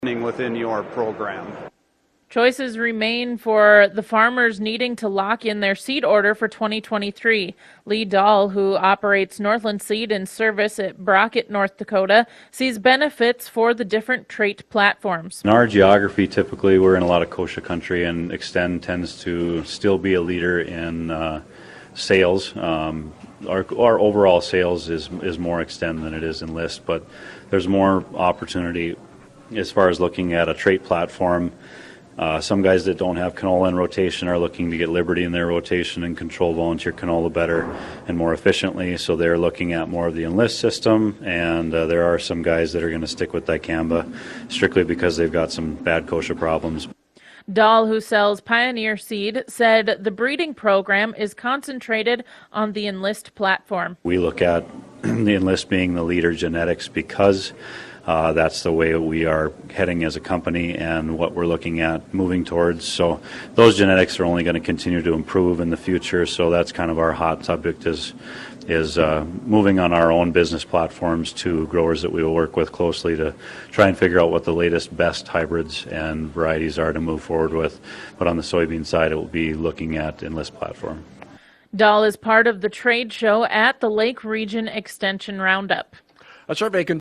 within your program. Choices remain for the farmers needing to lock in their seed order for 2023. Lee Dahl, who operates Northland Seed in service at Brockett, North Dakota, sees benefits for the different trait platforms. In our geography, typically we're in a lot of kochia country, and Xtend tends to still be a leader in sales. Our overall sales is more Xtend than it is Enlist, but there's more opportunity as far as looking at a trait platform. Some guys that don't have canola in rotation are looking to get Liberty in their rotation and control volunteer canola better and more efficiently, so they're looking at more of the Enlist system, and there are some guys that are going to stick with dicamba strictly because they've got some bad kochia problems. Dahl, who sells Pioneer Seed, said the breeding program is concentrated on the Enlist platform. We look at the Enlist being the leader genetics because that's the way we are heading as a company and what we're looking at moving towards. So those genetics are only going to continue to improve in the future. So that's kind of our hot subject is moving on our own business platforms to growers that we will work with closely to try and figure out what the latest best hybrids and varieties are to move forward with. But on the soybean side, it will be looking at Enlist platform. Dahl is part of the trade show at the Lake Region Extension Roundup. A survey